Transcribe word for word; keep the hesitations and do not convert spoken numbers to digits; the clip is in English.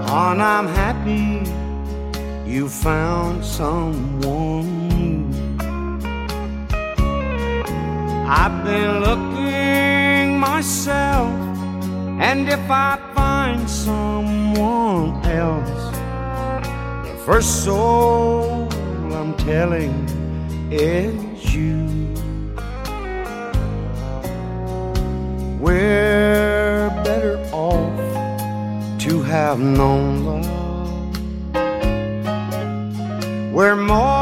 and I'm happy you found someone new. I've been looking myself, and if I find someone else, the first soul I'm telling is you. We're better off to have known love. We're more